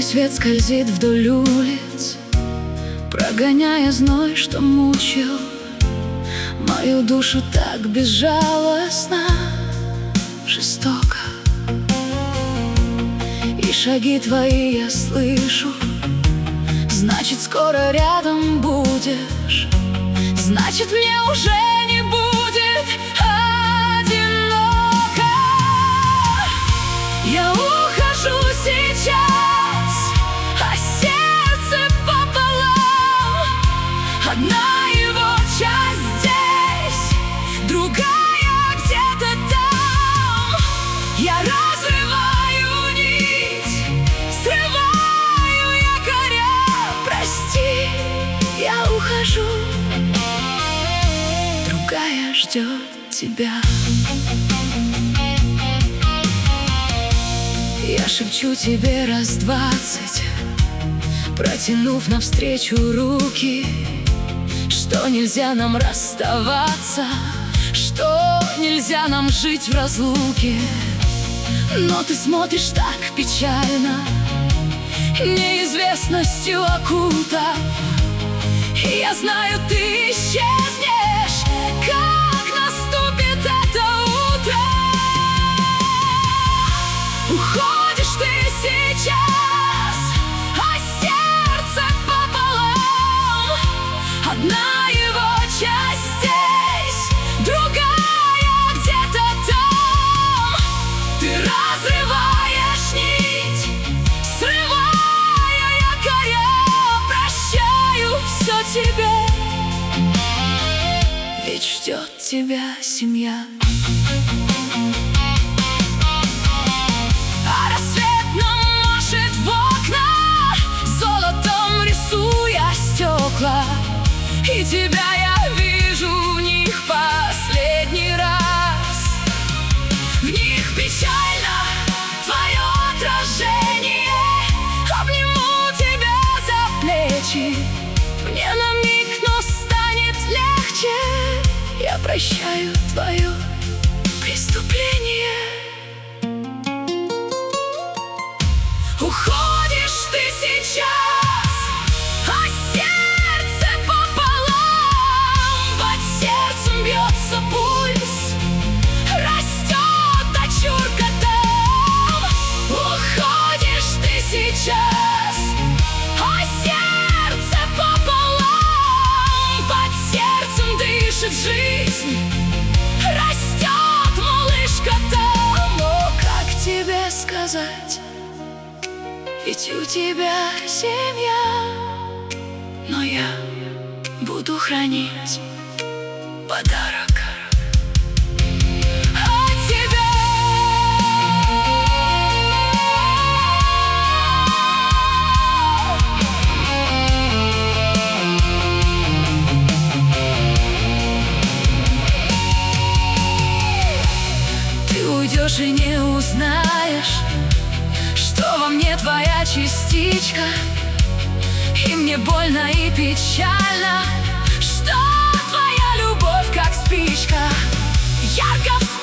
свет скользит вдоль улиц, прогоняя зной, что мучил мою душу так безжалостно, жестоко. И шаги твои я слышу, значит, скоро рядом будешь, значит, мне уже не будет одиноко. Я ухожу сейчас, а сердце пополам. Одна его часть здесь, другая где-то там. Я разрываю нить, срываю якоря. Прости, я ухожу, другая ждет тебя. Я шепчу тебе раз 20, протянув навстречу руки, что нельзя нам расставаться, что нельзя нам жить в разлуке. Но ты смотришь так печально, неизвестностью окутав. И я знаю, ты исчезнешь, как наступит это утро. Уходишь ты сейчас, а сердце пополам. Одна его часть здесь, другая где-то там. Ты разрываешь нить, срывая якоря. Прощаю все тебе, ведь ждет тебя семья. А рассвет нам машет в окна, золотом рисуя стекла. И тебя я вижу в них последний раз. В них печально твое отражение. Обниму тебя за плечи, мне на миг, но станет легче. Я прощаю твое преступление. Уходишь ты сейчас, а сердце пополам. Под сердцем бьется пульс, растет дочурка там. Уходишь ты сейчас, а сердце пополам. Под сердцем дышит жизнь, растет малышка там. О, как тебе сказать, ведь у тебя семья, но я буду хранить подарок от тебя. Ты уйдешь и не узнаешь, что во мне твоя частичка. И мне больно и печально, что твоя любовь как спичка ярко